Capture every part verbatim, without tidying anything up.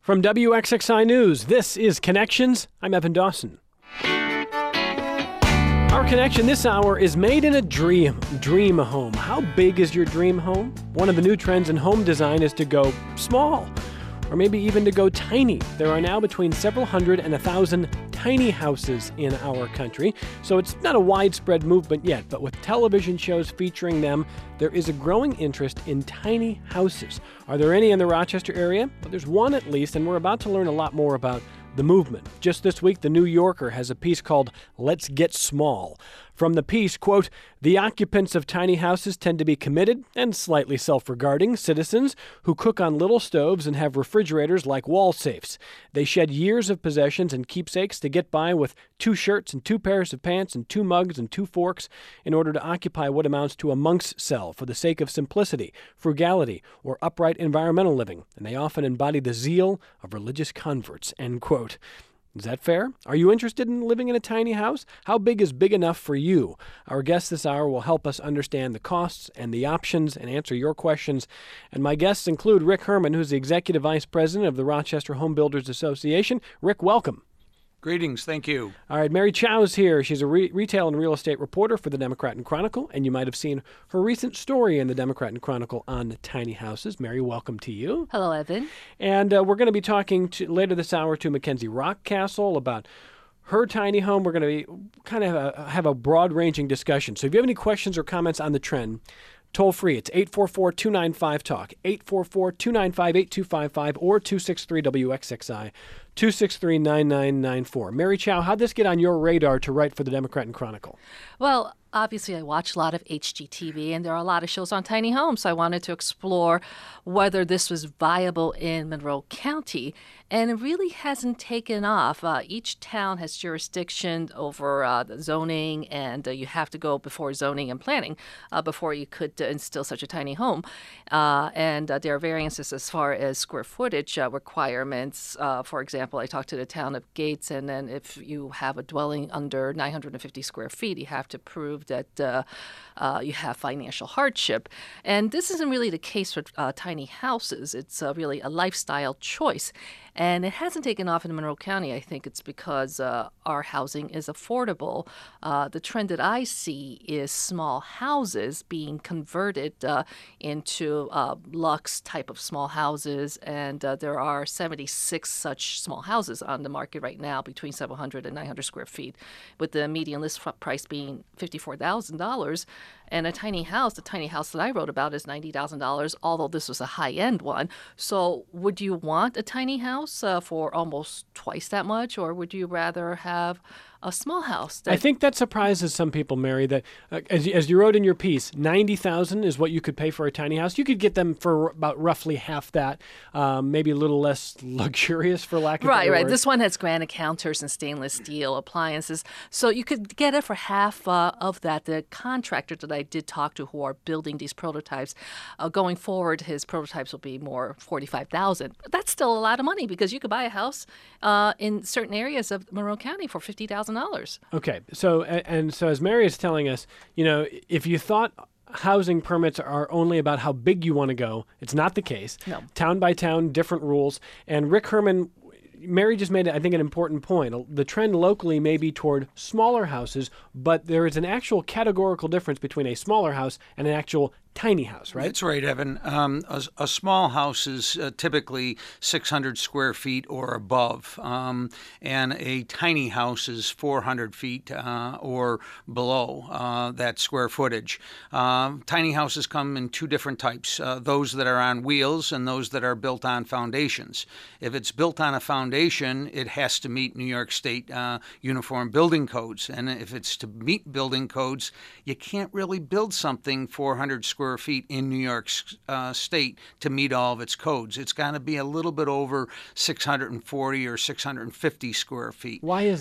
From W X X I News, this is Connections. I'm Evan Dawson. Our connection this hour is made in a dream, dream home. How big is your dream home? One of the new trends in home design is to go small, or maybe even to go tiny. There are now between several hundred and a thousand tiny houses in our country, so it's not a widespread movement yet, but with television shows featuring them, there is a growing interest in tiny houses. Are there any in the Rochester area? Well, there's one at least, and we're about to learn a lot more about the movement. Just this week, The New Yorker has a piece called Let's Get Small. From the piece, quote, "The occupants of tiny houses tend to be committed and slightly self-regarding citizens who cook on little stoves and have refrigerators like wall safes. They shed years of possessions and keepsakes to get by with two shirts and two pairs of pants and two mugs and two forks in order to occupy what amounts to a monk's cell for the sake of simplicity, frugality, or upright environmental living, and they often embody the zeal of religious converts," end quote. Is that fair? Are you interested in living in a tiny house? How big is big enough for you? Our guest this hour will help us understand the costs and the options and answer your questions. And my guests include Rick Herman, who's the Executive Vice President of the Rochester Home Builders Association. Rick, welcome. Greetings. Thank you. All right, Mary Chow's here. She's a re- retail and real estate reporter for the Democrat and Chronicle, and you might have seen her recent story in the Democrat and Chronicle on tiny houses. Mary, welcome to you. Hello, Evan. And uh, we're going to be talking to, later this hour to Mackenzie Rockcastle about her tiny home. We're going to be kind of have a, have a broad-ranging discussion. So if you have any questions or comments on the trend, toll free. It's eight four four, two nine five, talk, eight four four, two nine five, eight two five five, or two six three W X X I, two six three, nine nine nine four. Mary Chow, how'd this get on your radar to write for the Democrat and Chronicle? Well, obviously I watch a lot of H G T V, and there are a lot of shows on tiny homes, so I wanted to explore whether this was viable in Monroe County, and it really hasn't taken off. Uh, each town has jurisdiction over uh, the zoning, and uh, you have to go before zoning and planning uh, before you could uh, instill such a tiny home. Uh, and uh, there are variances as far as square footage uh, requirements. Uh, for example, I talked to the town of Gates, and then if you have a dwelling under nine hundred fifty square feet, you have to prove that uh, uh, you have financial hardship. And this isn't really the case for uh, tiny houses. It's uh, really a lifestyle choice. And it hasn't taken off in Monroe County. I think it's because uh, our housing is affordable. Uh, the trend that I see is small houses being converted uh, into uh, luxe type of small houses. And uh, there are seventy-six such small houses on the market right now between seven hundred and nine hundred square feet, with the median list price being fifty-four thousand dollars. And a tiny house, the tiny house that I wrote about is ninety thousand dollars, although this was a high-end one. So would you want a tiny house uh, for almost twice that much, or would you rather have a small house? I think that surprises some people, Mary, that uh, as, as you wrote in your piece, ninety thousand dollars is what you could pay for a tiny house. You could get them for about roughly half that, um, maybe a little less luxurious, for lack of a Right, better right. word. This one has granite counters and stainless steel appliances. So you could get it for half uh, of that. The contractor that I did talk to who are building these prototypes, uh, going forward, his prototypes will be more forty-five thousand dollars. That's still a lot of money because you could buy a house uh, in certain areas of Monroe County for fifty thousand dollars. Okay, so and, and so as Mary is telling us, you know, if you thought housing permits are only about how big you want to go, it's not the case. No. Town by town, different rules. And Rick Herman, Mary just made, I think, an important point. The trend locally may be toward smaller houses, but there is an actual categorical difference between a smaller house and an actual tiny house, right? That's right, Evan. Um, a, a small house is uh, typically six hundred square feet or above, um, and a tiny house is four hundred feet uh, or below uh, that square footage. Uh, tiny houses come in two different types, uh, those that are on wheels and those that are built on foundations. If it's built on a foundation, it has to meet New York State uh, Uniform Building Codes, and if it's to meet building codes, you can't really build something four hundred square feet in New York uh, State to meet all of its codes. It's got to be a little bit over six hundred forty or six hundred fifty square feet. Why is that?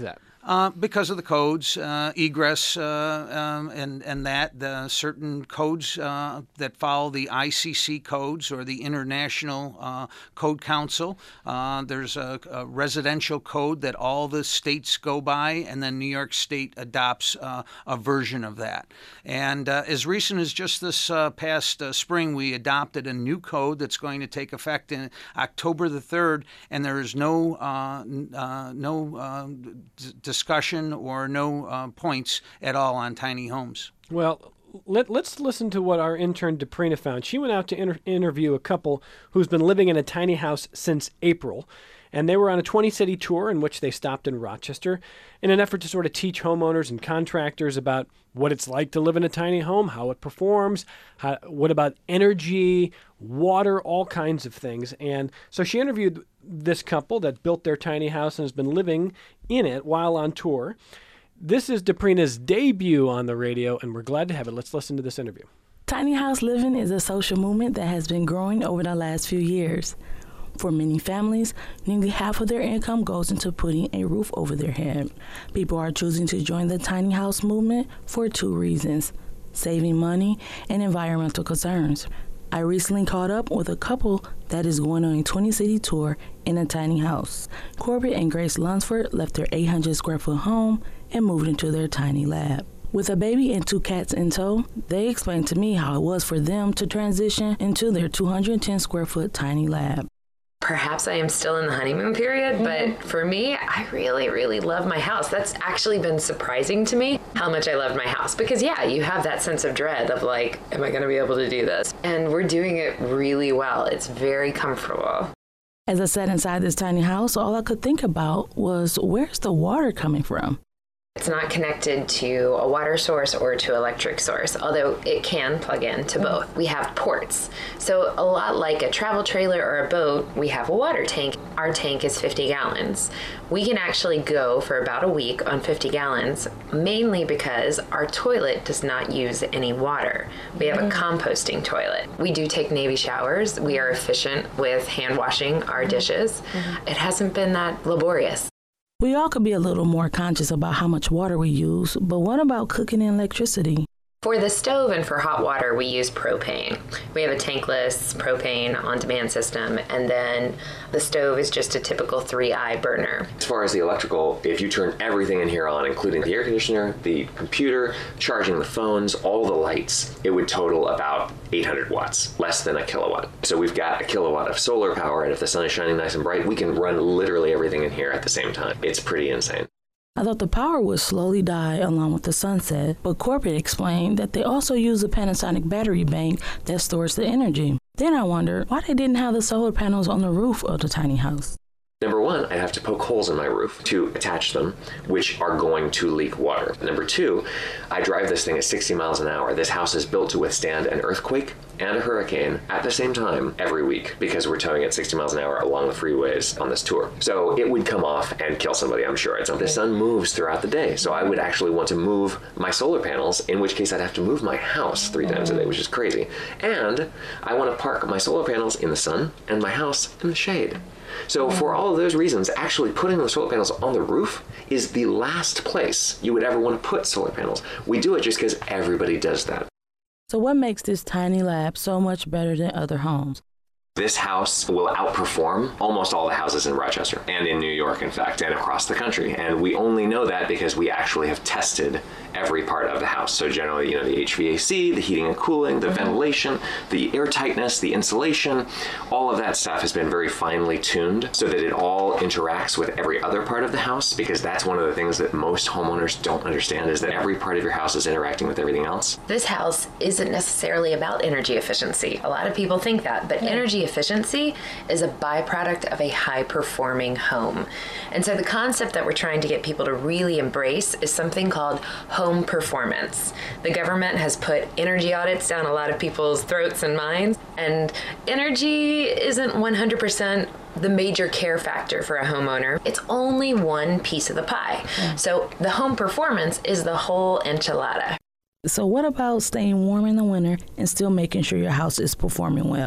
Uh, because of the codes, uh, egress, uh, um, and and that the certain codes uh, that follow the I C C codes or the International uh, Code Council. Uh, there's a, a residential code that all the states go by, and then New York State adopts uh, a version of that. And uh, as recent as just this uh, past uh, spring, we adopted a new code that's going to take effect in October the third, and there is no uh, uh, no uh, d- discussion or no uh, points at all on tiny homes. Well, let, let's listen to what our intern Deprina found. She went out to inter- interview a couple who's been living in a tiny house since April, and they were on a twenty-city tour in which they stopped in Rochester in an effort to sort of teach homeowners and contractors about what it's like to live in a tiny home, how it performs, how, what about energy, water, all kinds of things. And so she interviewed this couple that built their tiny house and has been living in it while on tour. This is Deprina's debut on the radio, and we're glad to have it. Let's listen to this interview. Tiny house living is a social movement that has been growing over the last few years. For many families, nearly half of their income goes into putting a roof over their head. People are choosing to join the tiny house movement for two reasons: saving money and environmental concerns. I recently caught up with a couple that is going on a twenty-city tour in a tiny house. Corbett and Grace Lunsford left their eight hundred square foot home and moved into their tiny lab. With a baby and two cats in tow, they explained to me how it was for them to transition into their two hundred ten square foot tiny lab. Perhaps I am still in the honeymoon period, but for me, I really, really love my house. That's actually been surprising to me how much I love my house. Because yeah, you have that sense of dread of like, am I gonna be able to do this? And we're doing it really well. It's very comfortable. As I sat inside this tiny house, all I could think about was, where's the water coming from? It's not connected to a water source or to electric source, although it can plug in to both. We have ports. So a lot like a travel trailer or a boat, we have a water tank. Our tank is fifty gallons. We can actually go for about a week on fifty gallons, mainly because our toilet does not use any water. We have a composting toilet. We do take Navy showers. We are efficient with hand washing our dishes. Mm-hmm. It hasn't been that laborious. We all could be a little more conscious about how much water we use, but what about cooking and electricity? For the stove and for hot water, we use propane. We have a tankless propane on-demand system, and then the stove is just a typical three I burner. As far as the electrical, if you turn everything in here on, including the air conditioner, the computer, charging the phones, all the lights, it would total about eight hundred watts, less than a kilowatt. So we've got a kilowatt of solar power, and if the sun is shining nice and bright, we can run literally everything in here at the same time. It's pretty insane. I thought the power would slowly die along with the sunset, but Corbett explained that they also use a Panasonic battery bank that stores the energy. Then I wondered why they didn't have the solar panels on the roof of the tiny house. Number one, I'd have to poke holes in my roof to attach them, which are going to leak water. Number two, I drive this thing at sixty miles an hour. This house is built to withstand an earthquake and a hurricane at the same time every week because we're towing at sixty miles an hour along the freeways on this tour. So it would come off and kill somebody, I'm sure. It's, the sun moves throughout the day, so I would actually want to move my solar panels, in which case I'd have to move my house three times a day, which is crazy. And I want to park my solar panels in the sun and my house in the shade. So for all of those reasons, actually putting the solar panels on the roof is the last place you would ever want to put solar panels. We do it just because everybody does that. So what makes this tiny lab so much better than other homes? This house will outperform almost all the houses in Rochester and in New York, in fact, and across the country. And we only know that because we actually have tested every part of the house. So generally, you know, the H V A C, the heating and cooling, the ventilation, the airtightness, the insulation, all of that stuff has been very finely tuned so that it all interacts with every other part of the house, because that's one of the things that most homeowners don't understand, is that every part of your house is interacting with everything else. This house isn't necessarily about energy efficiency. A lot of people think that, but energy efficiency is a byproduct of a high-performing home. And so the concept that we're trying to get people to really embrace is something called home performance. The government has put energy audits down a lot of people's throats and minds, and energy isn't one hundred percent the major care factor for a homeowner. It's only one piece of the pie. Yeah. So the home performance is the whole enchilada. So what about staying warm in the winter and still making sure your house is performing well?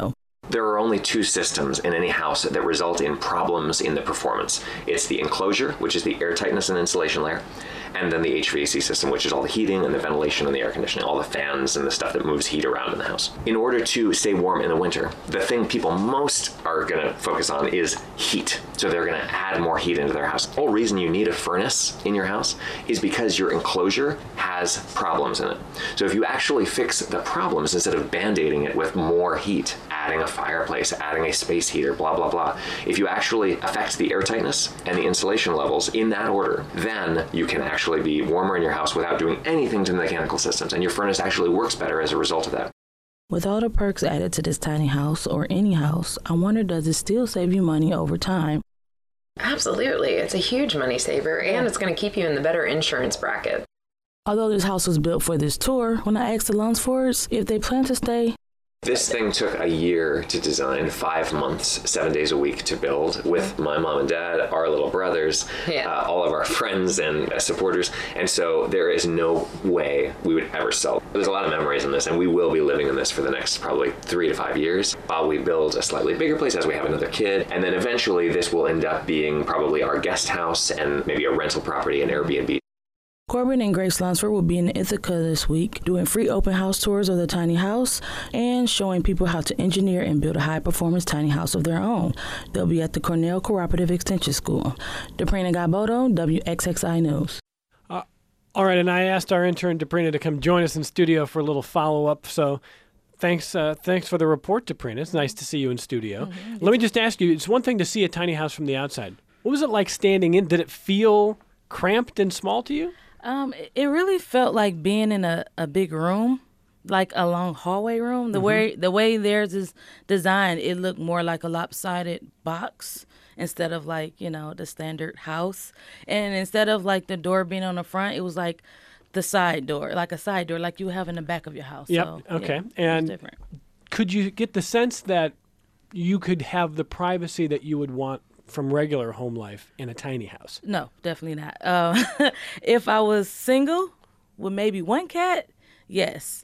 There are only two systems in any house that result in problems in the performance. It's the enclosure, which is the air tightness and insulation layer, and then the H V A C system, which is all the heating and the ventilation and the air conditioning, all the fans and the stuff that moves heat around in the house. In order to stay warm in the winter, the thing people most are going to focus on is heat. So they're going to add more heat into their house. The whole reason you need a furnace in your house is because your enclosure has problems in it. So if you actually fix the problems instead of band-aiding it with more heat, adding a fireplace, adding a space heater, blah, blah, blah, if you actually affect the air tightness and the insulation levels in that order, then you can actually be warmer in your house without doing anything to the mechanical systems. And your furnace actually works better as a result of that. With all the perks added to this tiny house or any house, I wonder, does it still save you money over time? Absolutely. It's a huge money saver, and it's going to keep you in the better insurance bracket. Although this house was built for this tour, when I asked the Lunsfords if they plan to stay, this thing took a year to design, five months, seven days a week to build with my mom and dad, our little brothers, yeah. uh, all of our friends and uh, supporters. And so there is no way we would ever sell. There's a lot of memories in this, and we will be living in this for the next probably three to five years while we build a slightly bigger place as we have another kid. And then eventually this will end up being probably our guest house and maybe a rental property, an Airbnb. Corbin and Grace Lunsford will be in Ithaca this week doing free open house tours of the tiny house and showing people how to engineer and build a high-performance tiny house of their own. They'll be at the Cornell Cooperative Extension School. Deprina Gaboto, W X X I News. Uh, all right, and I asked our intern Deprina to come join us in studio for a little follow-up, so thanks uh, thanks for the report, Deprina. It's nice to see you in studio. Mm-hmm. Let me just ask you, it's one thing to see a tiny house from the outside. What was it like standing in? Did it feel cramped and small to you? Um, it really felt like being in a, a big room, like a long hallway room. The mm-hmm. way the way theirs is designed, it looked more like a lopsided box instead of like, you know, the standard house. And instead of like the door being on the front, it was like the side door, like a side door, like you have in the back of your house. Yep. So, okay. Yeah, and different. Could you get the sense that you could have the privacy that you would want from regular home life in a tiny house? No, definitely not. Uh, if I was single with maybe one cat, yes.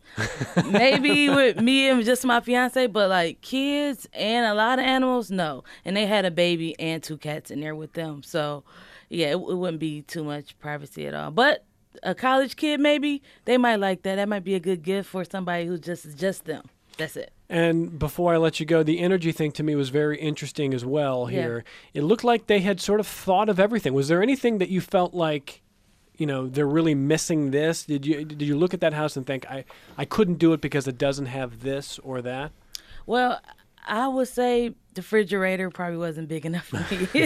Maybe with me and just my fiance, but like kids and a lot of animals, no. And they had a baby and two cats in there with them. So, yeah, it, it wouldn't be too much privacy at all. But a college kid, maybe, they might like that. That might be a good gift for somebody who's just just them. That's it. And before I let you go, the energy thing to me was very interesting as well here. Yeah. It looked like they had sort of thought of everything. Was there anything that you felt like, you know, they're really missing this? Did you did you look at that house and think, I, I couldn't do it because it doesn't have this or that? Well, I would say the refrigerator probably wasn't big enough for me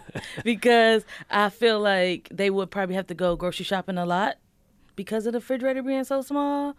because I feel like they would probably have to go grocery shopping a lot because of the refrigerator being so small.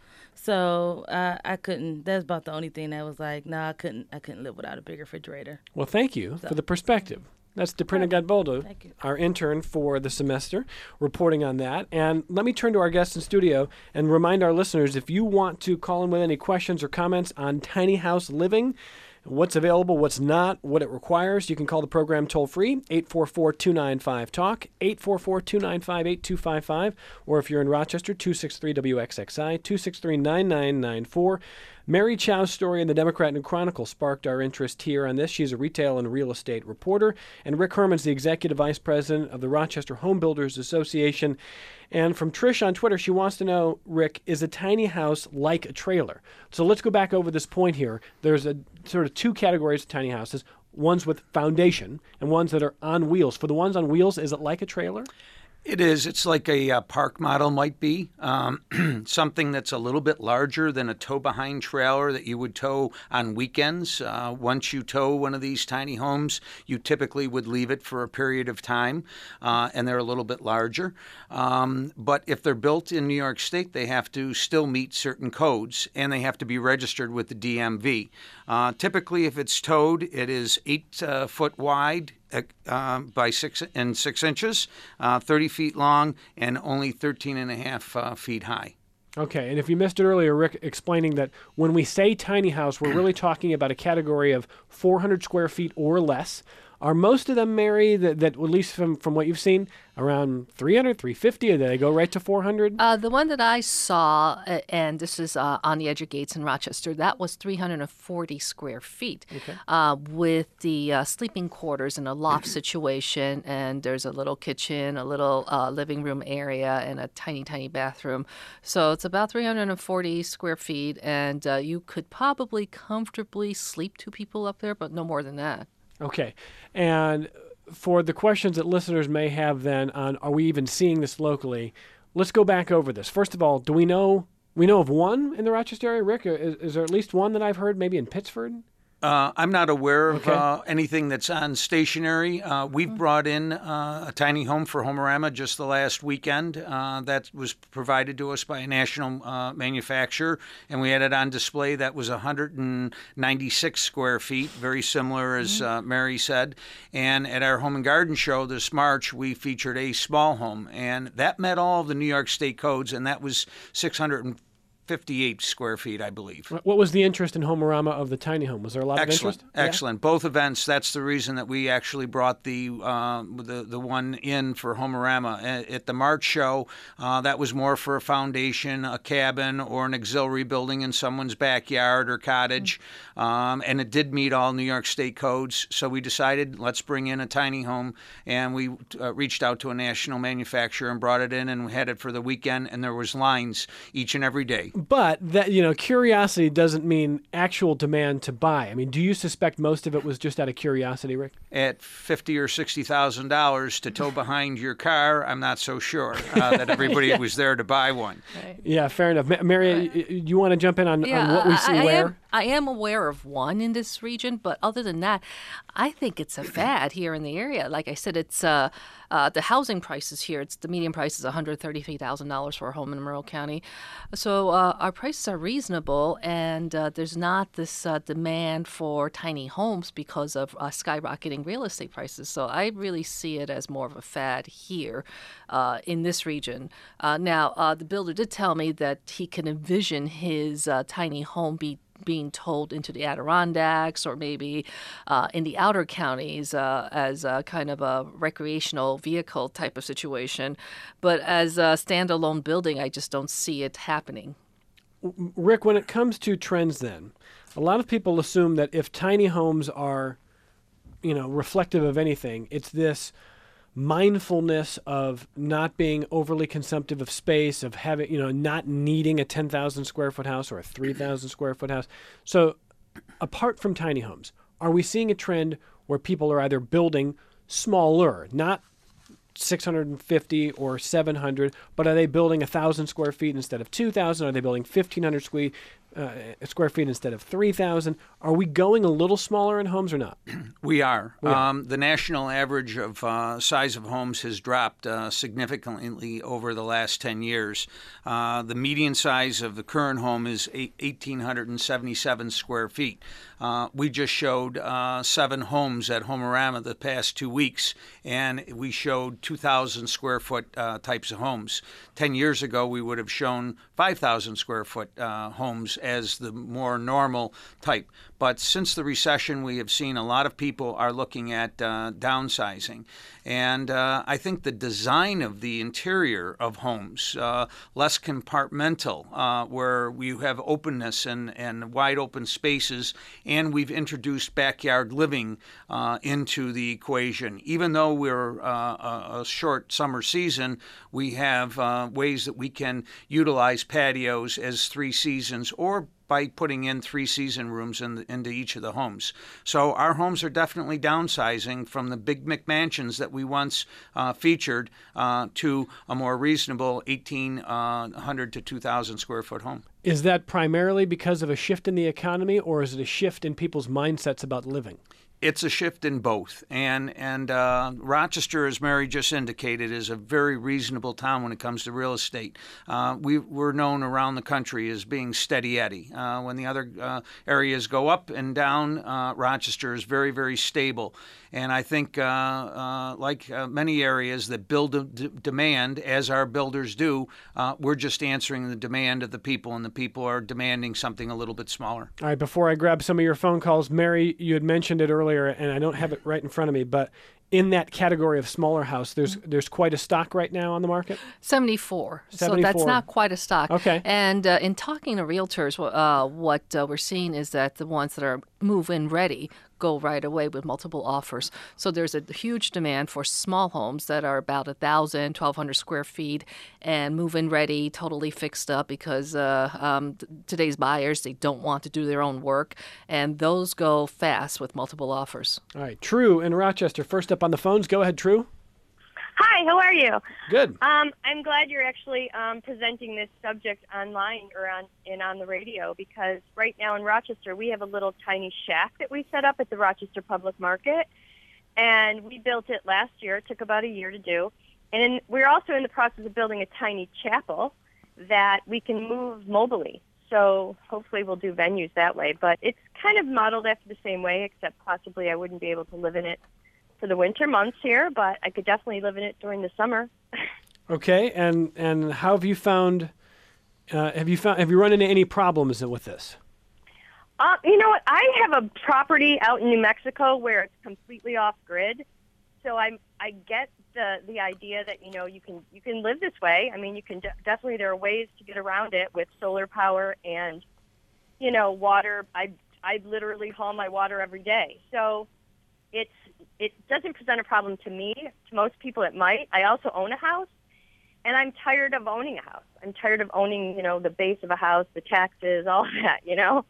So uh, I couldn't, that's about the only thing that was like, no, nah, I couldn't I couldn't live without a big refrigerator. Well, thank you so. for the perspective. That's Deprina Gadboldo, our intern for the semester, reporting on that. And let me turn to our guests in studio and remind our listeners, if you want to call in with any questions or comments on tiny house living, what's available, what's not, what it requires, you can call the program toll-free, eight four four, two nine five, talk, eight four four, two nine five, eight two five five, or if you're in Rochester, two six three W X X I, two six three, nine nine nine four. Mary Chow's story in the Democrat and Chronicle sparked our interest here on this. She's a retail and real estate reporter. And Rick Herman's the executive vice president of the Rochester Home Builders Association. And from Trish on Twitter, she wants to know, Rick, is a tiny house like a trailer? So let's go back over this point here. There's a sort of two categories of tiny houses, ones with foundation and ones that are on wheels. For the ones on wheels, is it like a trailer? It is. It's like a uh, park model might be, um, something that's a little bit larger than a tow-behind trailer that you would tow on weekends. Uh, once you tow one of these tiny homes, you typically would leave it for a period of time, uh, and they're a little bit larger. Um, but if they're built in New York State, they have to still meet certain codes, and they have to be registered with the D M V. Uh, typically, if it's towed, it is eight uh, foot wide, Uh, by six and six inches, uh, thirty feet long, and only thirteen and a half uh, feet high. Okay, and if you missed it earlier, Rick explaining that when we say tiny house, we're really talking about a category of four hundred square feet or less. Are most of them, Mary, that, that at least from, from what you've seen, around three hundred, three fifty, or do they go right to four hundred? Uh, the one that I saw, uh, and this is uh, on the edge of Gates in Rochester, that was three hundred forty square feet Okay. uh, with the uh, sleeping quarters in a loft situation, and there's a little kitchen, a little uh, living room area, and a tiny, tiny bathroom. So it's about three hundred forty square feet, and uh, you could probably comfortably sleep two people up there, but no more than that. Okay. And for the questions that listeners may have then on are we even seeing this locally, let's go back over this. First of all, do we know we know of one in the Rochester area, Rick? Is, is there at least one that I've heard maybe in Pittsford? Uh, I'm not aware of Okay. uh, anything that's on stationary. Uh, we've brought in uh, a tiny home for Homerama just the last weekend. Uh, that was provided to us by a national uh, manufacturer, and we had it on display. That was one hundred ninety-six square feet, very similar as uh, Mary said. And at our Home and Garden Show this March, we featured a small home, and that met all of the New York State codes, and that was six hundred fifty-eight square feet, I believe. What was the interest in Homerama of the tiny home? Was there a lot Excellent, of interest? Yeah? excellent. Both events. That's the reason that we actually brought the uh, the the one in for Homerama at, at the March show. Uh, that was more for a foundation, a cabin, or an auxiliary building in someone's backyard or cottage, mm-hmm. um, and it did meet all New York State codes. So we decided let's bring in a tiny home, and we uh, reached out to a national manufacturer and brought it in, and we had it for the weekend. And there was lines each and every day. But that, you know, curiosity doesn't mean actual demand to buy. I mean, do you suspect most of it was just out of curiosity, Rick? At fifty or sixty thousand dollars to tow behind your car, I'm not so sure uh, that everybody yeah. was there to buy one. Right. Yeah, fair enough. Ma- Mary, right. you, you want to jump in on, Yeah, on what we see I, I where? Am, I am aware of one in this region, but other than that, I think it's a fad here in the area. Like I said, it's uh, uh, the housing prices here. It's the median price is one hundred thirty-three thousand dollars for a home in Monroe County. So uh, our prices are reasonable, and uh, there's not this uh, demand for tiny homes because of uh, skyrocketing real estate prices. So I really see it as more of a fad here uh, in this region. Uh, now, uh, the builder did tell me that he can envision his uh, tiny home be being towed into the Adirondacks or maybe uh, in the outer counties uh, as a kind of a recreational vehicle type of situation. But as a standalone building, I just don't see it happening. Rick, when it comes to trends then, a lot of people assume that if tiny homes are, you know, reflective of anything, it's this mindfulness of not being overly consumptive of space, of having, you know, not needing a ten thousand square foot house or a three thousand square foot house. So apart from tiny homes, are we seeing a trend where people are either building smaller, not six hundred fifty or seven hundred, but are they building one thousand square feet instead of two thousand? Are they building fifteen hundred square, uh, square feet instead of three thousand? Are we going a little smaller in homes or not? We are. We are. Um, the national average of uh, size of homes has dropped uh, significantly over the last ten years. Uh, the median size of the current home is one thousand eight hundred seventy-seven square feet. Uh, we just showed uh, seven homes at Homerama the past two weeks, and we showed two thousand square foot uh, types of homes. Ten years ago, we would have shown five thousand square foot uh, homes as the more normal type. But since the recession, we have seen a lot of people are looking at uh, downsizing. And uh, I think the design of the interior of homes, uh, less compartmental, uh, where we have openness and, and wide open spaces, and we've introduced backyard living uh, into the equation. Even though we're uh, a short summer season, we have uh, ways that we can utilize patios as three seasons or by putting in three season rooms in the, into each of the homes. So our homes are definitely downsizing from the big McMansions that we once uh, featured uh, to a more reasonable eighteen hundred to two thousand square foot home. Is that primarily because of a shift in the economy, or is it a shift in people's mindsets about living? It's a shift in both. And and uh, Rochester, as Mary just indicated, is a very reasonable town when it comes to real estate. Uh, we, we're known around the country as being steady Eddie. Uh, when the other uh, areas go up and down, uh, Rochester is very, very stable. And I think, uh, uh, like uh, many areas that build a d- demand, as our builders do, uh, we're just answering the demand of the people, and the people are demanding something a little bit smaller. All right, before I grab some of your phone calls, Mary, you had mentioned it earlier. earlier, and I don't have it right in front of me, but in that category of smaller house, there's there's quite a stock right now on the market? seventy-four. So seventy-four. that's not quite a stock. Okay. And uh, in talking to realtors, uh, what uh, we're seeing is that the ones that are move-in ready go right away with multiple offers. So there's a huge demand for small homes that are about one thousand, twelve hundred square feet and move-in ready, totally fixed up, because uh, um, t- today's buyers, they don't want to do their own work. And those go fast with multiple offers. All right. True in Rochester, first up on the phones. Go ahead, True. Hi, how are you? Good. Um, I'm glad you're actually um, presenting this subject online or on and on the radio, because right now in Rochester we have a little tiny shack that we set up at the Rochester Public Market, and we built it last year. It took about a year to do, and in, we're also in the process of building a tiny chapel that we can move mobily. So hopefully we'll do venues that way. But it's kind of modeled after the same way, except possibly I wouldn't be able to live in it for the winter months here, but I could definitely live in it during the summer. Okay, and and how have you found? Uh, have you found? Have you run into any problems with this? Uh, you know what? I have a property out in New Mexico where it's completely off grid, so I'm I get the the idea that you know you can you can live this way. I mean, you can de- definitely there are ways to get around it with solar power and you know water. I I literally haul my water every day, so it's it doesn't present a problem to me. To most people, it might. I also own a house, and I'm tired of owning a house. I'm tired of owning, you know, the base of a house, the taxes, all that, you know.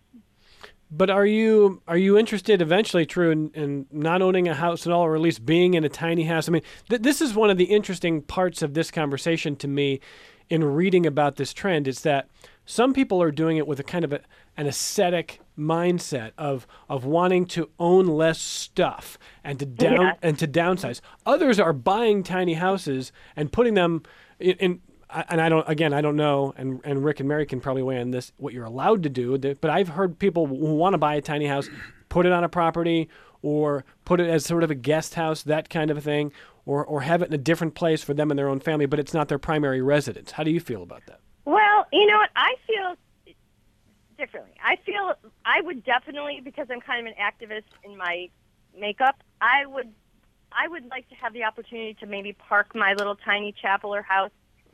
But are you are you interested eventually, True, in, in not owning a house at all, or at least being in a tiny house? I mean, th- this is one of the interesting parts of this conversation to me in reading about this trend. It's that some people are doing it with a kind of a, an aesthetic mindset of of wanting to own less stuff and to down Yeah. and to downsize. Others are buying tiny houses and putting them in. in and I don't, again, I don't know, and, and Rick and Mary can probably weigh on this, what you're allowed to do, but I've heard people who want to buy a tiny house, put it on a property, or put it as sort of a guest house, that kind of a thing, or, or have it in a different place for them and their own family, but it's not their primary residence. How do you feel about that? Well, you know what? I feel differently. I feel I would definitely, because I'm kind of an activist in my makeup, I would I would like to have the opportunity to maybe park my little tiny chapel or house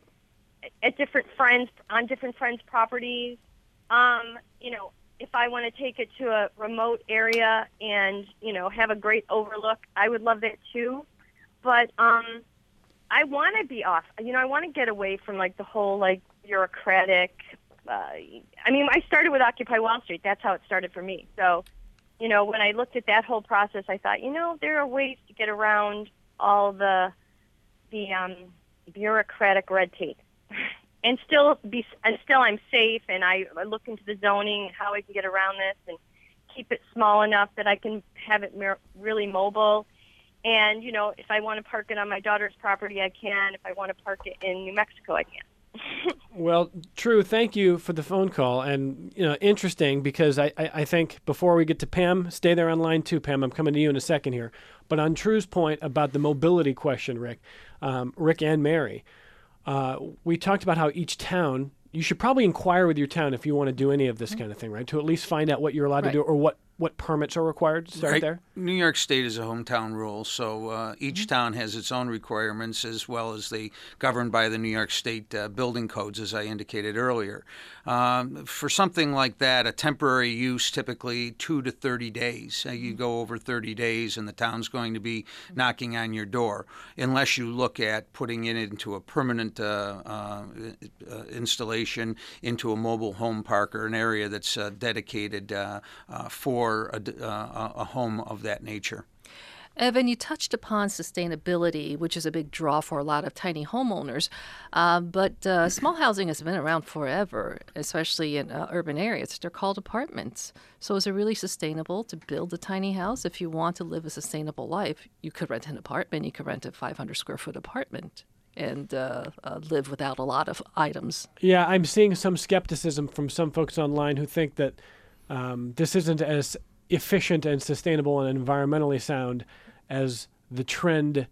at different friends on different friends' properties. Um, you know, if I want to take it to a remote area and you know have a great overlook, I would love that too. But um, I want to be off. You know, I want to get away from like the whole like bureaucratic. Uh, I mean, I started with Occupy Wall Street. That's how it started for me. So, you know, when I looked at that whole process, I thought, you know, there are ways to get around all the the um, bureaucratic red tape. And still be, and still I'm safe, and I, I look into the zoning and how I can get around this and keep it small enough that I can have it mer- really mobile. And you know, if I want to park it on my daughter's property, I can. If I want to park it in New Mexico, I can. Well, True, thank you for the phone call, and you know, interesting because I, I, I think before we get to Pam, stay there on line two, Pam. I'm coming to you in a second here, but on True's point about the mobility question, Rick, um, Rick and Mary. Uh, we talked about how each town, you should probably inquire with your town if you want to do any of this kind of thing, right? To at least find out what you're allowed Right. to do or what, what permits are required to start Right. there. New York State is a hometown rule, so uh, each town has its own requirements as well as they governed by the New York State uh, building codes, as I indicated earlier. Um, for something like that, a temporary use, typically two to thirty days. Uh, you go over thirty days and the town's going to be knocking on your door, unless you look at putting it into a permanent uh, uh, uh, installation, into a mobile home park or an area that's uh, dedicated uh, uh, for a, uh, a home of that nature. Evan, you touched upon sustainability, which is a big draw for a lot of tiny homeowners. Uh, but uh, small housing has been around forever, especially in uh, urban areas. They're called apartments. So is it really sustainable to build a tiny house? If you want to live a sustainable life, you could rent an apartment. You could rent a five hundred square foot apartment and uh, uh, live without a lot of items. Yeah, I'm seeing some skepticism from some folks online who think that um, this isn't as efficient and sustainable and environmentally sound as the trend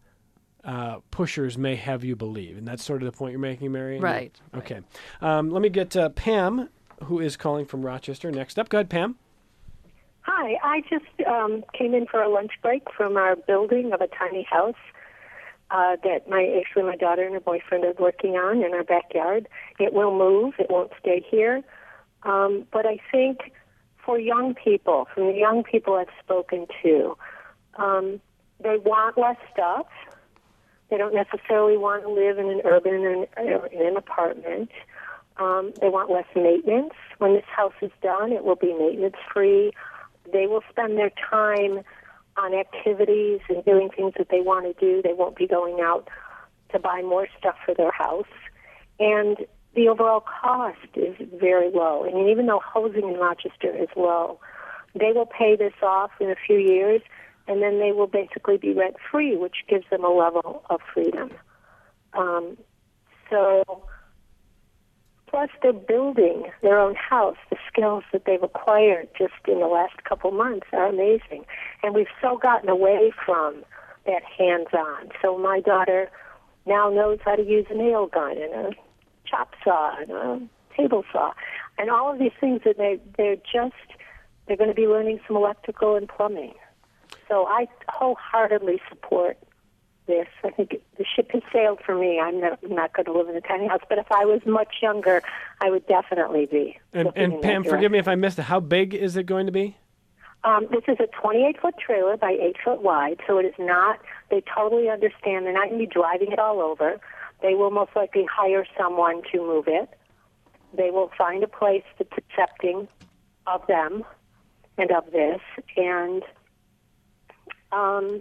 uh, pushers may have you believe. And that's sort of the point you're making, Mary? Right. Okay. Um, let me get uh, Pam, who is calling from Rochester, next up. Go ahead, Pam. Hi, I just um, came in for a lunch break from our building of a tiny house uh, that my actually my daughter and her boyfriend are working on in our backyard. It will move. It won't stay here. Um, but I think for young people, from the young people I've spoken to, um, they want less stuff. They don't necessarily want to live in an urban or in an apartment. Um, they want less maintenance. When this house is done, it will be maintenance-free. They will spend their time on activities and doing things that they want to do. They won't be going out to buy more stuff for their house. And the overall cost is very low. I mean, even though housing in Rochester is low, they will pay this off in a few years, and then they will basically be rent-free, which gives them a level of freedom. Um, so, plus they're building their own house. The skills that they've acquired just in the last couple months are amazing. And we've so gotten away from that hands-on. So my daughter now knows how to use a nail gun and a chop saw and a table saw. And all of these things that they, they're just, they're going to be learning some electrical and plumbing. So I wholeheartedly support this. I think the ship has sailed for me. I'm not, I'm not going to live in a tiny house, but if I was much younger, I would definitely be. And, and Pam, forgive me if I missed it. How big is it going to be? Um, this is a twenty-eight foot trailer by eight foot wide, so it is not, they totally understand. They're not going to be driving it all over. They will most likely hire someone to move it. They will find a place that's accepting of them and of this, and um,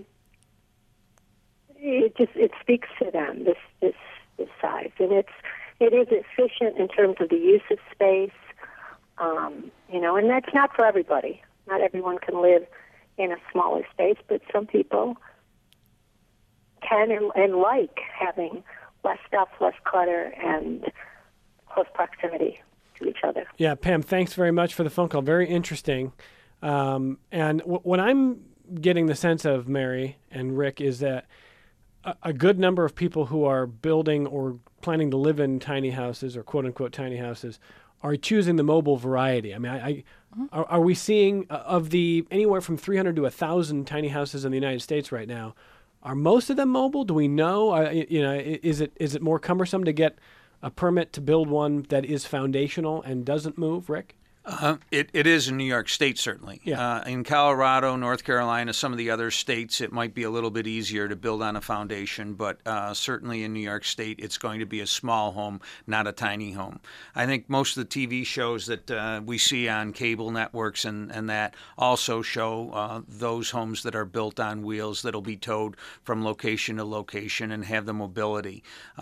it just it speaks to them, this this this size, and it's it is efficient in terms of the use of space, um, you know, and that's not for everybody. Not everyone can live in a smaller space, but some people can and, and like having less stuff, less clutter, and close proximity to each other. Yeah, Pam, thanks very much for the phone call. Very interesting. Um, and w- what I'm getting the sense of, Mary and Rick, is that a, a good number of people who are building or planning to live in tiny houses or quote-unquote tiny houses are choosing the mobile variety. I mean, I, I mm-hmm. are, are we seeing uh, of the anywhere from three hundred to one thousand tiny houses in the United States right now, are most of them mobile? Do we know? Uh, you know, is it is it more cumbersome to get a permit to build one that is foundational and doesn't move, Rick? Uh, it, it is in New York State, certainly. Yeah. Uh, in Colorado, North Carolina, some of the other states, it might be a little bit easier to build on a foundation, but uh, certainly in New York State, it's going to be a small home, not a tiny home. I think most of the T V shows that uh, we see on cable networks and, and that also show uh, those homes that are built on wheels that'll be towed from location to location and have the mobility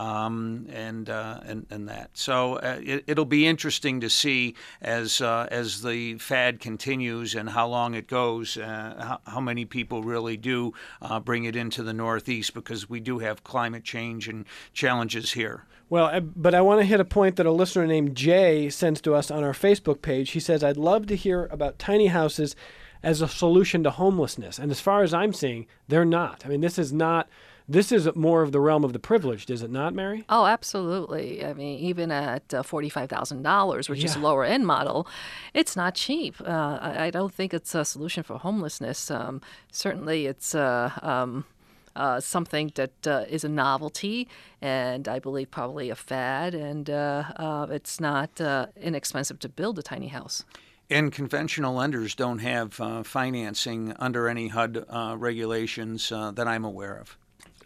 um, and, uh, and and that. So uh, it, it'll be interesting to see as uh, Uh, as the fad continues and how long it goes, uh, how, how many people really do uh, bring it into the Northeast, because we do have climate change and challenges here. Well, uh, but I want to hit a point that a listener named Jay sends to us on our Facebook page. He says, I'd love to hear about tiny houses as a solution to homelessness. And as far as I'm seeing, they're not. I mean, this is not... This is more of the realm of the privileged, is it not, Mary? Oh, absolutely. I mean, even at uh, forty-five thousand dollars, which yeah. is a lower end model, it's not cheap. Uh, I, I don't think it's a solution for homelessness. Um, certainly, it's uh, um, uh, something that uh, is a novelty, and I believe probably a fad, and uh, uh, it's not uh, inexpensive to build a tiny house. And conventional lenders don't have uh, financing under any H U D uh, regulations uh, that I'm aware of.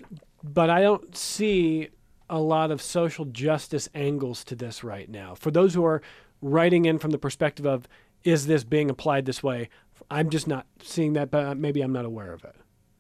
But I don't see a lot of social justice angles to this right now. For those who are writing in from the perspective of, is this being applied this way? I'm just not seeing that, but maybe I'm not aware of it.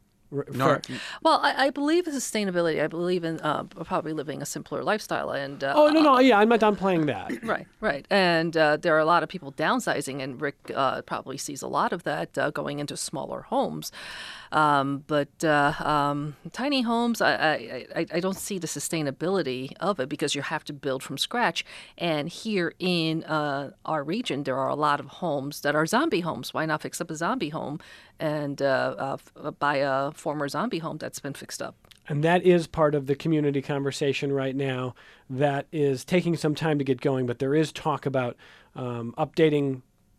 No. Well, I, I believe in sustainability. I believe in uh, probably living a simpler lifestyle. And uh, oh no, no, yeah, I'm not downplaying that. Right, right. And uh, there are a lot of people downsizing, and Rick uh, probably sees a lot of that uh, going into smaller homes. Um, but uh, um, tiny homes, I, I, I, I don't see the sustainability of it, because you have to build from scratch. And here in uh, our region, there are a lot of homes that are zombie homes. Why not fix up a zombie home and uh, uh, buy a former zombie home that's been fixed up? And that is part of the community conversation right now that is taking some time to get going. But there is talk about um, updating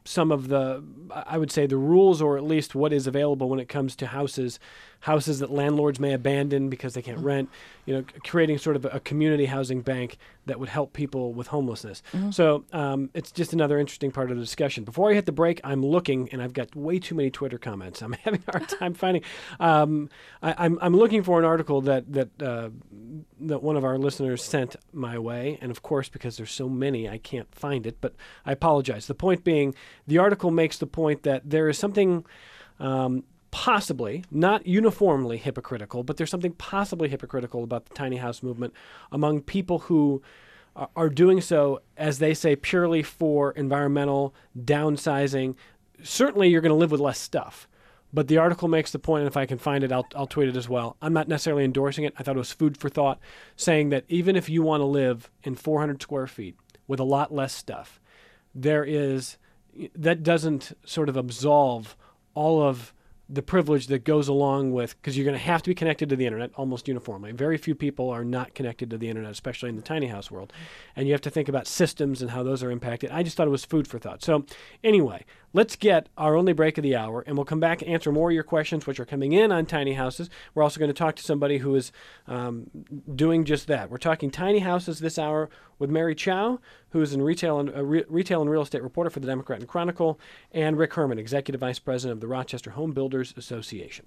some of the, I would say, the rules, or at least what is available when it comes to houses, houses that landlords may abandon because they can't rent, you know, creating sort of a community housing bank that would help people with homelessness. Mm-hmm. So um, it's just another interesting part of the discussion. Before I hit the break, I'm looking, and I've got way too many Twitter comments. I'm having a hard time finding. Um, I, I'm I'm looking for an article that that uh, that one of our listeners sent my way, and of course, because there's so many, I can't find it. But I apologize. The point being, the article makes the point that there is something. Um, possibly, not uniformly hypocritical, but there's something possibly hypocritical about the tiny house movement among people who are doing so, as they say, purely for environmental downsizing. Certainly, you're going to live with less stuff. But the article makes the point, and if I can find it, I'll, I'll tweet it as well. I'm not necessarily endorsing it. I thought it was food for thought, saying that even if you want to live in four hundred square feet with a lot less stuff, there is, that doesn't sort of absolve all of the privilege that goes along with, because you're going to have to be connected to the internet almost uniformly. Very few people are not connected to the internet, especially in the tiny house world. And you have to think about systems and how those are impacted. I just thought it was food for thought. So anyway, let's get our only break of the hour, and we'll come back and answer more of your questions, which are coming in on tiny houses. We're also going to talk to somebody who is um, doing just that. We're talking tiny houses this hour with Mary Chow, who is in retail and, uh, re- retail and real estate reporter for the Democrat and Chronicle, and Rick Herman, Executive Vice President of the Rochester Home Builders Association.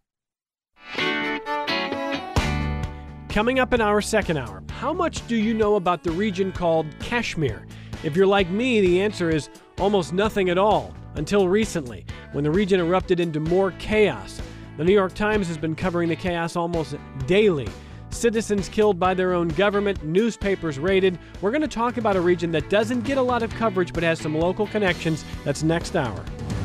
Coming up in our second hour, how much do you know about the region called Kashmir? If you're like me, the answer is almost nothing at all, until recently, when the region erupted into more chaos. The New York Times has been covering the chaos almost daily. Citizens killed by their own government, newspapers raided. We're going to talk about a region that doesn't get a lot of coverage but has some local connections. That's next hour.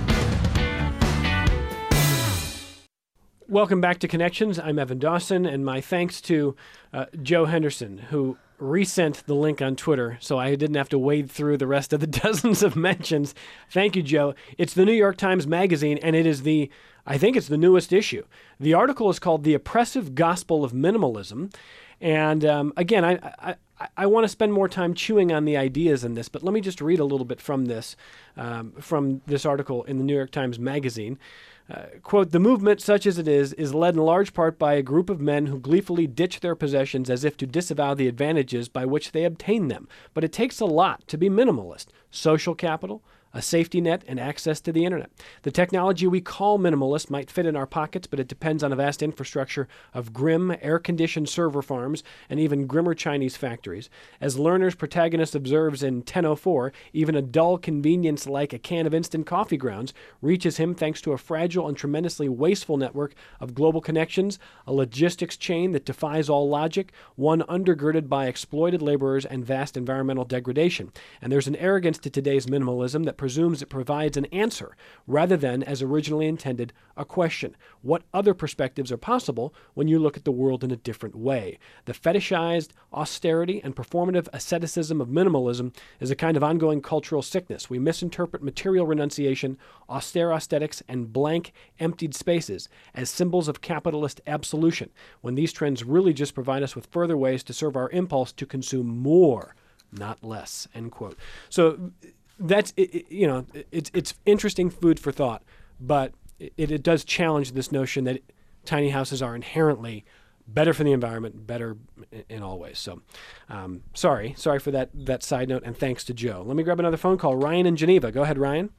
Welcome back to Connections. I'm Evan Dawson, and my thanks to uh, Joe Henderson, who resent the link on Twitter, so I didn't have to wade through the rest of the dozens of mentions. Thank you, Joe. It's the New York Times Magazine, and it is the, I think it's the newest issue. The article is called The Oppressive Gospel of Minimalism. And um, again, I, I, I want to spend more time chewing on the ideas in this, but let me just read a little bit from this, um, from this article in the New York Times Magazine. Uh, quote, "The movement, such as it is, is led in large part by a group of men who gleefully ditch their possessions as if to disavow the advantages by which they obtain them. But it takes a lot to be minimalist. Social capital, a safety net, and access to the internet. The technology we call minimalist might fit in our pockets, but it depends on a vast infrastructure of grim, air-conditioned server farms and even grimmer Chinese factories. As Lerner's protagonist observes in ten oh four, even a dull convenience like a can of instant coffee grounds reaches him thanks to a fragile and tremendously wasteful network of global connections, a logistics chain that defies all logic, one undergirded by exploited laborers and vast environmental degradation. And there's an arrogance to today's minimalism that presumes it provides an answer rather than, as originally intended, a question. What other perspectives are possible when you look at the world in a different way? The fetishized austerity and performative asceticism of minimalism is a kind of ongoing cultural sickness. We misinterpret material renunciation, austere aesthetics, and blank, emptied spaces as symbols of capitalist absolution, when these trends really just provide us with further ways to serve our impulse to consume more, not less," end quote. So that's, it, you know, it's it's interesting food for thought, but it, it does challenge this notion that tiny houses are inherently better for the environment, better in, in all ways. So, um, sorry, sorry for that that side note, and thanks to Joe. Let me grab another phone call. Ryan in Geneva. Go ahead, Ryan.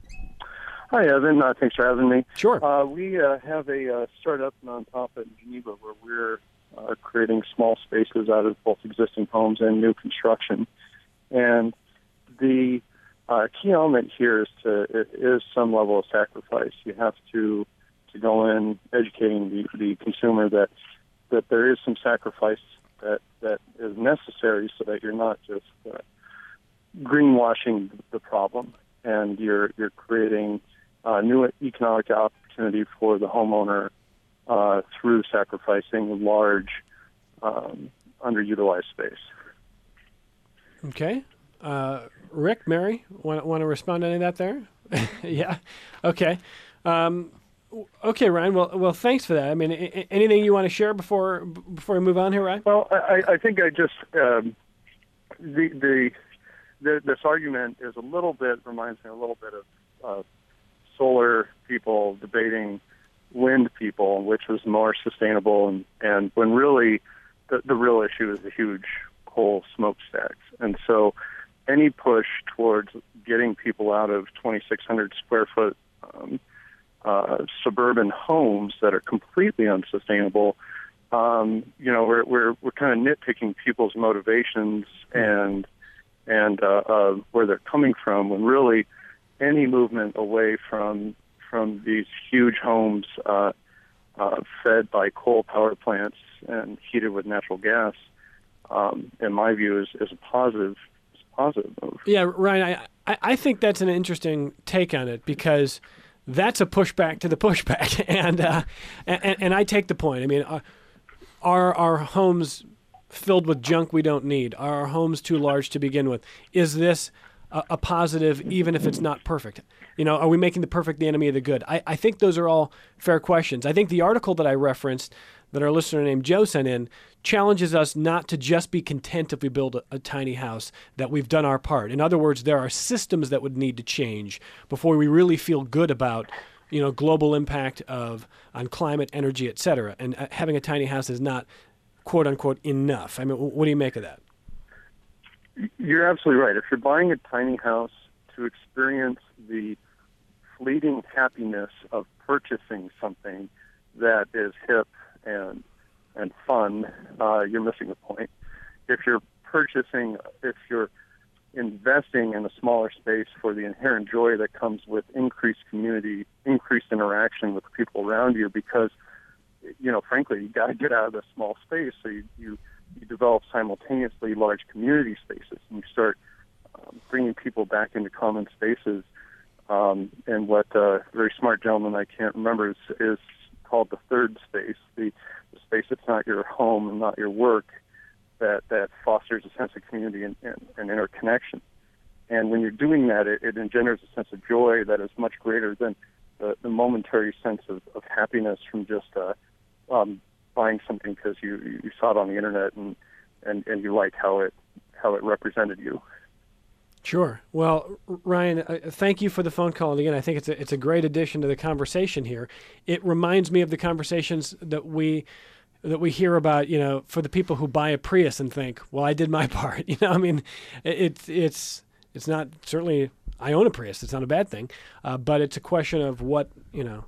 Hi, Evan. Uh, thanks for having me. Sure. Uh, we uh, have a uh, startup nonprofit in Geneva where we're uh, creating small spaces out of both existing homes and new construction, and the Uh, key element here is to it is some level of sacrifice. You have to to go in educating the, the consumer that that there is some sacrifice that, that is necessary so that you're not just uh, greenwashing the problem, and you're you're creating uh, new economic opportunity for the homeowner uh, through sacrificing large um, underutilized space. Okay. Uh, Rick, Mary, want, want to respond to any of that there? Yeah. Okay. Um, okay, Ryan. Well, well, thanks for that. I mean, I- anything you want to share before before we move on here, Ryan? Well, I, I think I just um, the, the the this argument is a little bit reminds me a little bit of uh, solar people debating wind people, which was more sustainable, and, and when really the, the real issue is the huge coal smokestacks. And so any push towards getting people out of twenty-six hundred square foot um, uh, suburban homes that are completely unsustainable, um, you know, we're, we're, we're kind of nitpicking people's motivations and, and uh, uh, where they're coming from, when really any movement away from from these huge homes uh, uh, fed by coal power plants and heated with natural gas, um, in my view, is, is a positive, is a positive move. Yeah, Ryan, I, I think that's an interesting take on it, because that's a pushback to the pushback, and uh, and, and I take the point. I mean, uh, are our homes filled with junk we don't need? Are our homes too large to begin with? Is this a, a positive, even if it's not perfect? You know, are we making the perfect the enemy of the good? I, I think those are all fair questions. I think the article that I referenced that our listener named Joe sent in challenges us not to just be content if we build a, a tiny house, that we've done our part. In other words, there are systems that would need to change before we really feel good about, you know, global impact of on climate, energy, et cetera. And uh, having a tiny house is not, quote unquote, enough. I mean, what do you make of that? You're absolutely right. If you're buying a tiny house to experience the fleeting happiness of purchasing something that is hip and and fun, uh, you're missing the point. If you're purchasing, if you're investing in a smaller space for the inherent joy that comes with increased community, increased interaction with people around you, because, you know, frankly, you got to get out of the small space, so you, you, you develop simultaneously large community spaces, and you start um, bringing people back into common spaces. Um, and what uh, a very smart gentleman, I can't remember, is, is called the third space, the, the space that's not your home and not your work, that, that fosters a sense of community and, and, and interconnection. And when you're doing that, it, it engenders a sense of joy that is much greater than the, the momentary sense of, of happiness from just uh, um, buying something because you, you saw it on the internet and, and, and you liked how it how it represented you. Sure. Well, Ryan, uh, thank you for the phone call. And again, I think it's a, it's a great addition to the conversation here. It reminds me of the conversations that we that we hear about, you know, for the people who buy a Prius and think, well, I did my part. You know, I mean, it's it's it's not, certainly I own a Prius. It's not a bad thing. Uh, but it's a question of what, you know,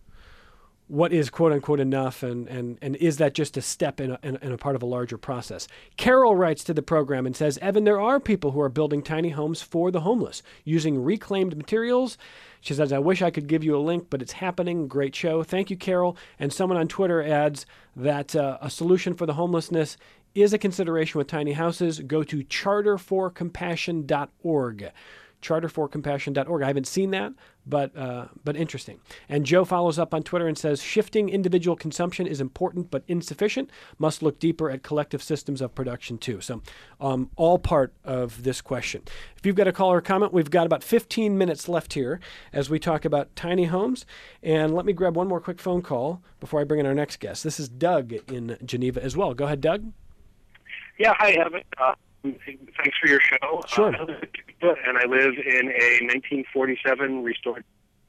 what is quote unquote enough, and, and, and is that just a step in a, in, in a part of a larger process? Carol writes to the program and says, Evan, there are people who are building tiny homes for the homeless using reclaimed materials. She says, I wish I could give you a link, but it's happening. Great show. Thank you, Carol. And someone on Twitter adds that uh, a solution for the homelessness is a consideration with tiny houses. Go to charter for compassion dot org. charter for compassion dot org. I haven't seen that, but uh, but interesting. And Joe follows up on Twitter and says, shifting individual consumption is important but insufficient. Must look deeper at collective systems of production too. So um, all part of this question. If you've got a call or comment, we've got about fifteen minutes left here as we talk about tiny homes. And let me grab one more quick phone call before I bring in our next guest. This is Doug in Geneva as well. Go ahead, Doug. Yeah, hi, Evan. Uh, thanks for your show. Sure. Uh, and I live in a nineteen forty-seven restored.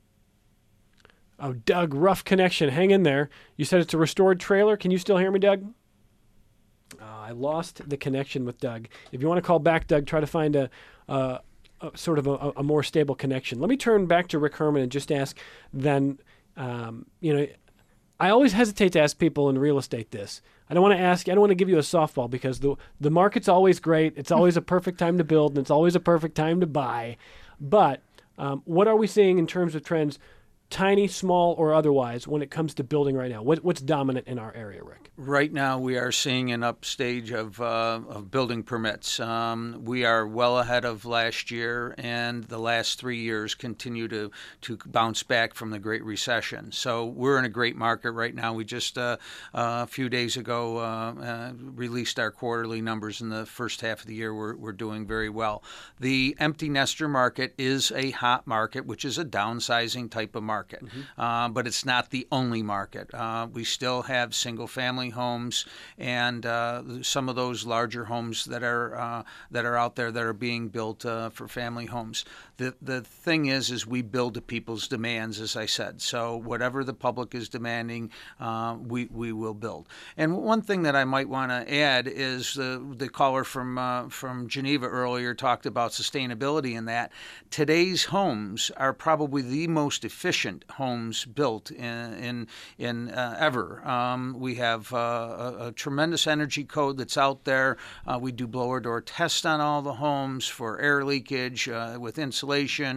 Oh, Doug, rough connection. Hang in there. You said it's a restored trailer. Can you still hear me, Doug? Uh, I lost the connection with Doug. If you want to call back, Doug, try to find a, uh, a sort of a, a more stable connection. Let me turn back to Rick Herman and just ask then, um, you know, I always hesitate to ask people in real estate this. I don't want to ask, I don't want to give you a softball because the the market's always great. It's always a perfect time to build, and it's always a perfect time to buy. But um, what are we seeing in terms of trends, tiny, small, or otherwise, when it comes to building right now? What, what's dominant in our area, Rick? Right now, we are seeing an upstage of, uh, of building permits. Um, we are well ahead of last year, and the last three years continue to, to bounce back from the Great Recession. So we're in a great market right now. We just, uh, uh, a few days ago, uh, uh, released our quarterly numbers in the first half of the year. We're, we're doing very well. The empty nester market is a hot market, which is a downsizing type of market. market, mm-hmm. uh, but it's not the only market. Uh, we still have single-family homes and uh, some of those larger homes that are uh, that are out there that are being built uh, for family homes. The the thing is, is we build to people's demands, as I said. So whatever the public is demanding, uh, we we will build. And one thing that I might want to add is the the caller from uh, from Geneva earlier talked about sustainability in that. Today's homes are probably the most efficient homes built in in, in uh, ever. Um, we have uh, a, a tremendous energy code that's out there. Uh, we do blower door tests on all the homes for air leakage uh, with insulation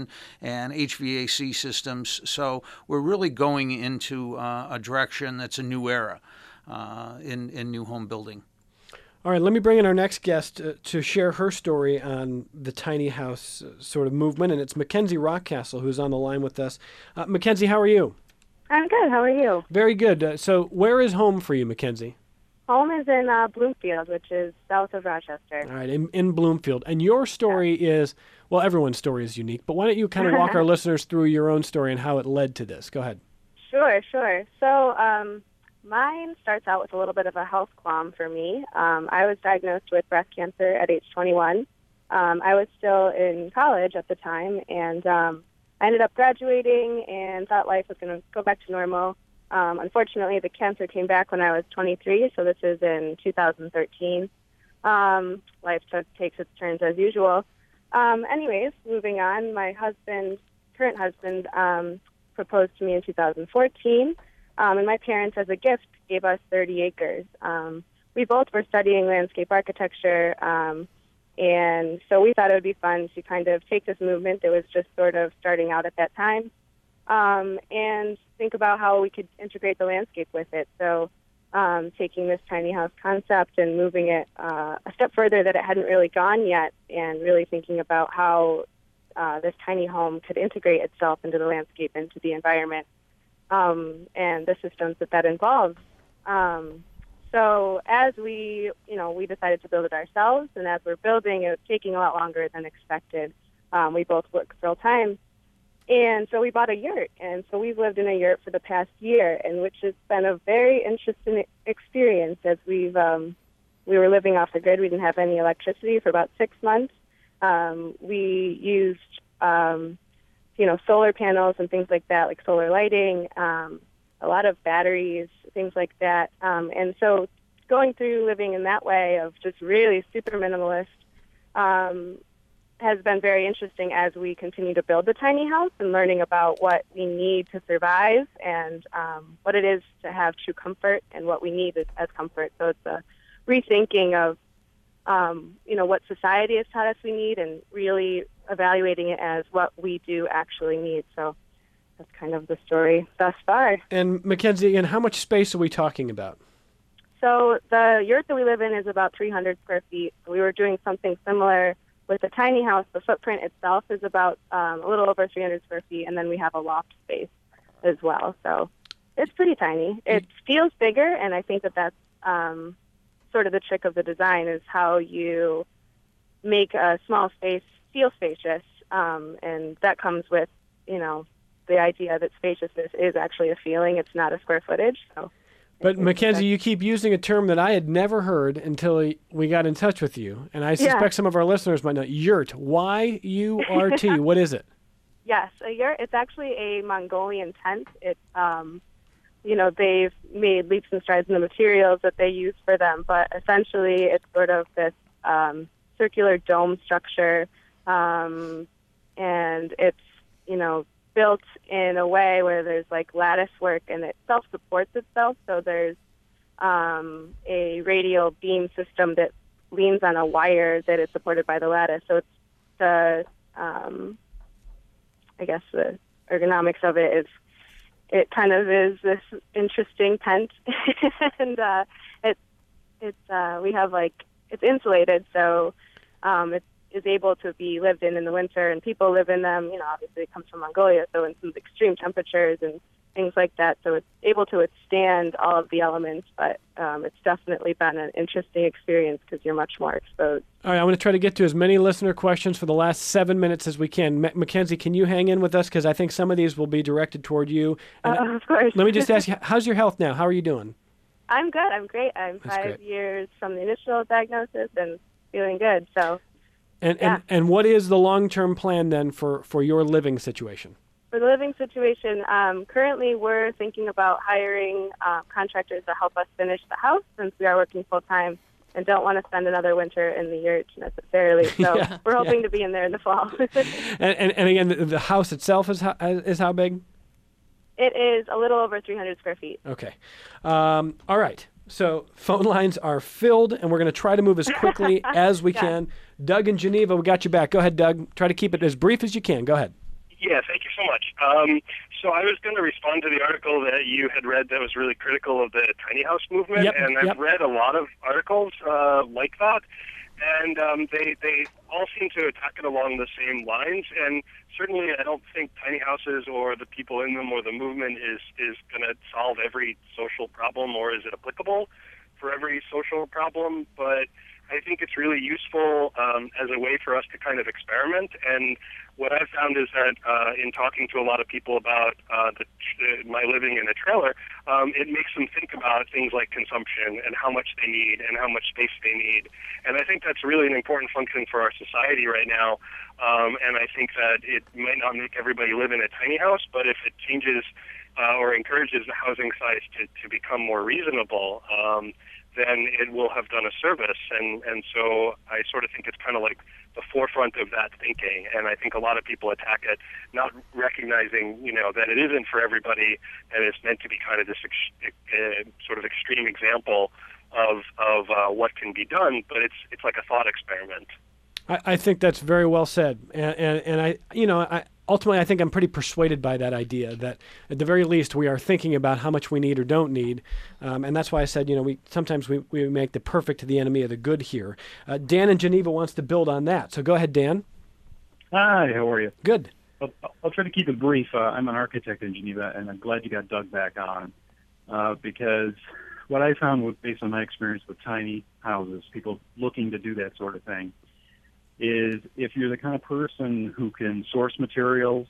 and H V A C systems. So we're really going into uh, a direction that's a new era uh, in, in new home building. All right, let me bring in our next guest uh, to share her story on the tiny house uh, sort of movement, and it's Mackenzie Rockcastle, who's on the line with us. Uh, Mackenzie, how are you? I'm good. How are you? Very good. Uh, so where is home for you, Mackenzie? Home is in uh, Bloomfield, which is south of Rochester. All right, in, in Bloomfield. And your story yeah. is, well, everyone's story is unique, but why don't you kind of walk our listeners through your own story and how it led to this? Go ahead. Sure, sure. So um, mine starts out with a little bit of a health qualm for me. Um, I was diagnosed with breast cancer at age twenty-one. Um, I was still in college at the time, and um, I ended up graduating and thought life was going to go back to normal. Um, unfortunately, the cancer came back when I was twenty-three, so this is in two thousand thirteen. Um, life took, takes its turns as usual. Um, anyways, moving on, my husband, current husband, um, proposed to me in two thousand fourteen, um, and my parents, as a gift, gave us thirty acres. Um, we both were studying landscape architecture, um, and so we thought it would be fun to kind of take this movement that was just sort of starting out at that time, um, and think about how we could integrate the landscape with it. So um, taking this tiny house concept and moving it uh, a step further that it hadn't really gone yet, and really thinking about how uh, this tiny home could integrate itself into the landscape, into the environment, um, and the systems that that involves. Um, so as we, you know, we decided to build it ourselves, and as we're building, it was taking a lot longer than expected. Um, we both work full time. And so we bought a yurt, and so we've lived in a yurt for the past year, and which has been a very interesting experience as we've um, we were living off the grid. We didn't have any electricity for about six months. Um, we used, um, you know, solar panels and things like that, like solar lighting, um, a lot of batteries, things like that. Um, and so going through living in that way of just really super minimalist, um, has been very interesting as we continue to build the tiny house and learning about what we need to survive and um, what it is to have true comfort and what we need as, as comfort. So it's a rethinking of, um, you know, what society has taught us we need and really evaluating it as what we do actually need. So that's kind of the story thus far. And Mackenzie, again, how much space are we talking about? So the yurt that we live in is about three hundred square feet. We were doing something similar with the tiny house. The footprint itself is about um, a little over three hundred square feet, and then we have a loft space as well. So it's pretty tiny. It feels bigger, and I think that that's um, sort of the trick of the design is how you make a small space feel spacious, um, and that comes with, you know, the idea that spaciousness is actually a feeling. It's not a square footage. So. But Mackenzie, you keep using a term that I had never heard until we got in touch with you, and I suspect yeah. some of our listeners might know. Yurt, Y U R T. What is it? Yes, a yurt. It's actually a Mongolian tent. It, um, you know, they've made leaps and strides in the materials that they use for them, but essentially it's sort of this um, circular dome structure, um, and it's, you know, built in a way where there's like lattice work and it self-supports itself. So there's um, a radial beam system that leans on a wire that is supported by the lattice. So it's the, um, I guess the ergonomics of it is, it kind of is this interesting tent. and uh, it, it's, uh, we have like, it's insulated. So um, it's, is able to be lived in in the winter, and people live in them. You know, obviously it comes from Mongolia, so in some extreme temperatures, and things like that. So it's able to withstand all of the elements, but um, it's definitely been an interesting experience because you're much more exposed. All right, I want to try to get to as many listener questions for the last seven minutes as we can. M- Mackenzie, can you hang in with us? Because I think some of these will be directed toward you. And uh, of course. Let me just ask you, how's your health now? How are you doing? I'm good. I'm great. I'm That's five great. years from the initial diagnosis and feeling good. So, And, yeah. and, and what is the long-term plan then for, for your living situation? For the living situation, um, currently we're thinking about hiring uh, contractors to help us finish the house since we are working full-time and don't want to spend another winter in the yurt necessarily. So Yeah, we're hoping yeah. to be in there in the fall. And, and, and again, the, the house itself is how, is how big? It is a little over three hundred square feet. Okay. Um, all right. So phone lines are filled, and we're going to try to move as quickly as we Yeah. can. Doug in Geneva, we got you back. Go ahead, Doug. Try to keep it as brief as you can. Go ahead. Yeah, thank you so much. Um, so I was going to respond to the article that you had read that was really critical of the tiny house movement, Yep, and I've yep. read a lot of articles uh, like that, and um, they they all seem to attack it along the same lines. And certainly, I don't think tiny houses or the people in them or the movement is is going to solve every social problem, or is it applicable for every social problem? But I think it's really useful um, as a way for us to kind of experiment. And what I've found is that uh, in talking to a lot of people about uh, the, uh, my living in a trailer, um, it makes them think about things like consumption and how much they need and how much space they need. And I think that's really an important function for our society right now. Um, and I think that it might not make everybody live in a tiny house, but if it changes uh, or encourages the housing size to, to become more reasonable, um, then it will have done a service. And, and so I sort of think it's kind of like the forefront of that thinking. And I think a lot of people attack it, not recognizing, you know, that it isn't for everybody, and it's meant to be kind of this ex- uh, sort of extreme example of, of uh, what can be done, but it's, it's like a thought experiment. I, I think that's very well said. And, and, and I, you know, I, ultimately, I think I'm pretty persuaded by that idea that at the very least we are thinking about how much we need or don't need. Um, and that's why I said, you know, we sometimes we, we make the perfect the enemy of the good here. Uh, Dan in Geneva wants to build on that. So go ahead, Dan. Hi, how are you? Good. I'll, I'll try to keep it brief. Uh, I'm an architect in Geneva, and I'm glad you got Doug back on uh, because what I found, with, based on my experience with tiny houses, people looking to do that sort of thing, is if you're the kind of person who can source materials,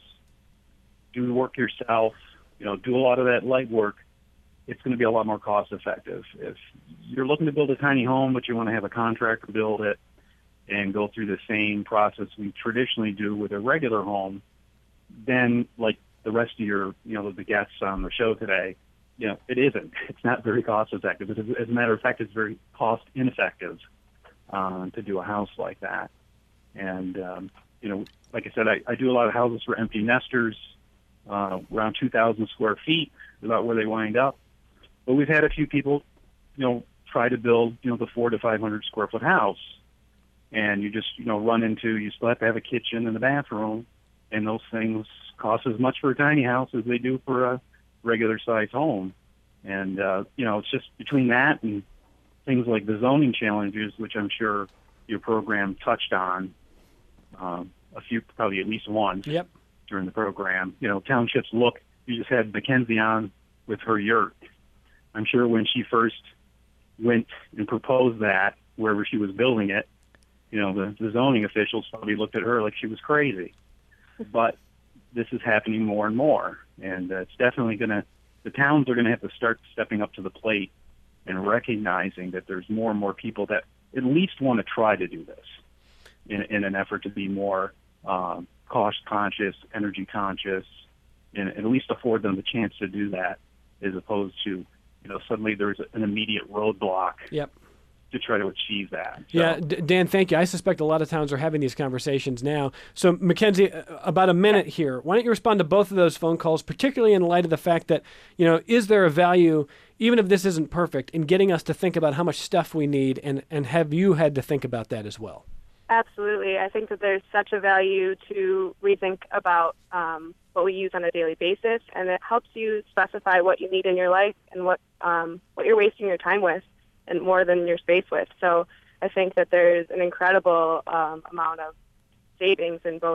do the work yourself, you know, do a lot of that light work, it's going to be a lot more cost effective. If you're looking to build a tiny home, but you want to have a contractor build it and go through the same process we traditionally do with a regular home, then like the rest of your, you know, the guests on the show today, you know, it isn't. It's not very cost effective. As a matter of fact, it's very cost ineffective uh, to do a house like that. And, um, you know, like I said, I, I do a lot of houses for empty nesters, uh, around two thousand square feet, about where they wind up. But we've had a few people, you know, try to build, you know, the four to five hundred square foot house. And you just, you know, run into, you still have to have a kitchen and a bathroom. And those things cost as much for a tiny house as they do for a regular size home. And, uh, you know, it's just between that and things like the zoning challenges, which I'm sure your program touched on, um, a few, probably at least once yep. during the program. You know, townships look, you just had Mackenzie on with her yurt. I'm sure when she first went and proposed that, wherever she was building it, you know, the, the zoning officials probably looked at her like she was crazy. But this is happening more and more. And uh, it's definitely going to, the towns are going to have to start stepping up to the plate and recognizing that there's more and more people that at least want to try to do this in, in an effort to be more um, cost conscious, energy conscious, and at least afford them the chance to do that, as opposed to, you know, suddenly there's an immediate roadblock yep. to try to achieve that. So, yeah, D- Dan, thank you. I suspect a lot of towns are having these conversations now. So, Mackenzie, about a minute here. Why don't you respond to both of those phone calls, particularly in light of the fact that, you know, is there a value, even if this isn't perfect, in getting us to think about how much stuff we need, and, and have you had to think about that as well? Absolutely. I think that there's such a value to rethink about um, what we use on a daily basis, and it helps you specify what you need in your life and what um, what you're wasting your time with, and more than your space with. So I think that there's an incredible um, amount of savings in both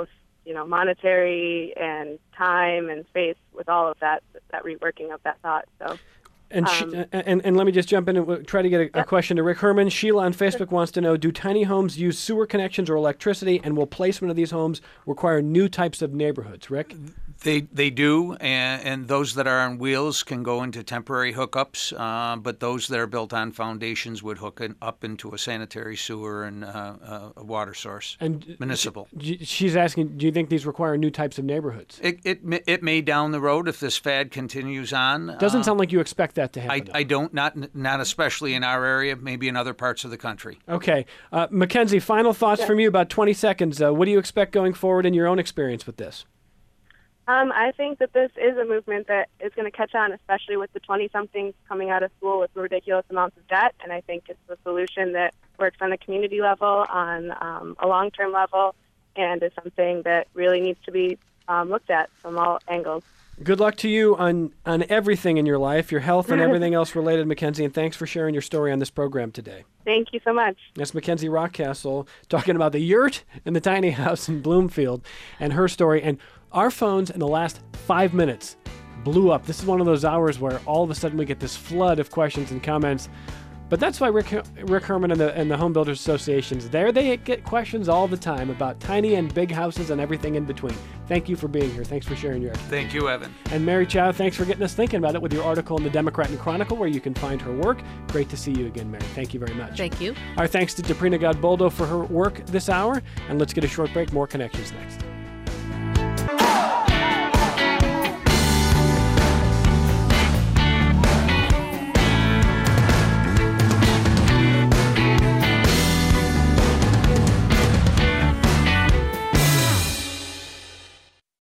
you know, monetary and time and space with all of that, that reworking of that thought. So. And, she, Um, and and let me just jump in and try to get a, a question to Rick Herman. Sheila on Facebook wants to know, do tiny homes use sewer connections or electricity, and will placement of these homes require new types of neighborhoods? Rick? They they do, and, and those that are on wheels can go into temporary hookups, uh, but those that are built on foundations would hook in, up into a sanitary sewer and uh, uh, a water source, and municipal. She, she's asking, do you think these require new types of neighborhoods? It, it, may- it may down the road if this fad continues on. Doesn't uh, sound like you expect that to happen. I, I don't, not not especially in our area, maybe in other parts of the country. Okay. Uh, Mackenzie, final thoughts from you, about twenty seconds. Uh, what do you expect going forward in your own experience with this? Um, I think that this is a movement that is going to catch on, especially with the twenty-somethings coming out of school with ridiculous amounts of debt. And I think it's a solution that works on a community level, on um, a long-term level, and is something that really needs to be um, looked at from all angles. Good luck to you on, on everything in your life, your health and everything else related, Mackenzie, and thanks for sharing your story on this program today. Thank you so much. That's Mackenzie Rockcastle talking about the yurt and the tiny house in Bloomfield and her story. And our phones in the last five minutes blew up. This is one of those hours where all of a sudden we get this flood of questions and comments. But that's why Rick, Rick Herman and the, and the Home Builders Association's there. They get questions all the time about tiny and big houses and everything in between. Thank you for being here. Thanks for sharing your expertise. Thank you, Evan. And Mary Chow, thanks for getting us thinking about it with your article in the Democrat and Chronicle, where you can find her work. Great to see you again, Mary. Thank you very much. Thank you. Our thanks to Deprina Godboldo for her work this hour. And let's get a short break. More Connections next.